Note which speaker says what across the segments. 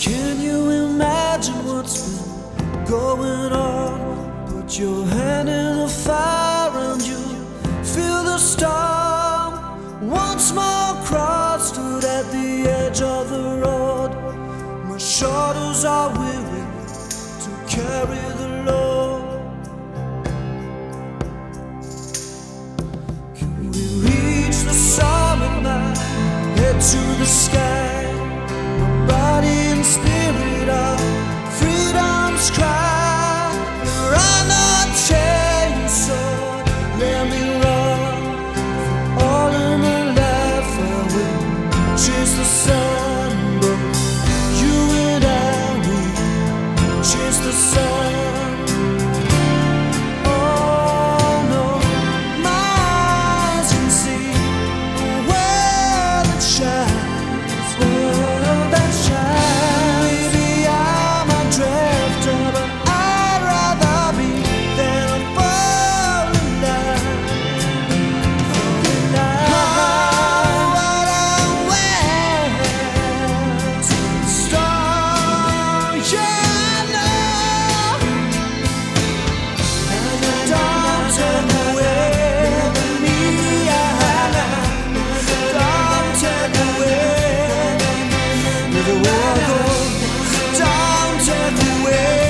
Speaker 1: Can you imagine what's been going on? Put your hand in the fire and you feel the storm. Once more cross stood at the edge of the road. My shoulders are weary to carry the load. Can we reach the summit now? Head to the sky. My body and spirit are freedom's cry. There are no chains, so let me run. For all of my life I will chase the sun, but you and I will chase the sun. Oh no, my eyes can see a world that shines, world that shines. Maybe I'm a drifter, but I'd rather be than a falling line. What I wear, storm, yeah, I know. Don't turn away from me, don't turn away. Everywhere I go, don't turn away.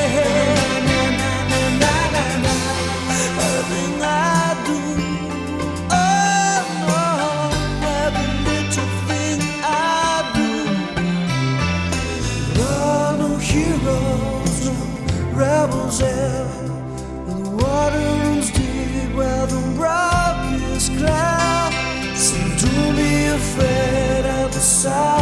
Speaker 1: Everything I do, oh no, every little thing I do. There are no heroes, no rebels there. And the water runs deep where the rock is cloud. So don't be afraid of the sight.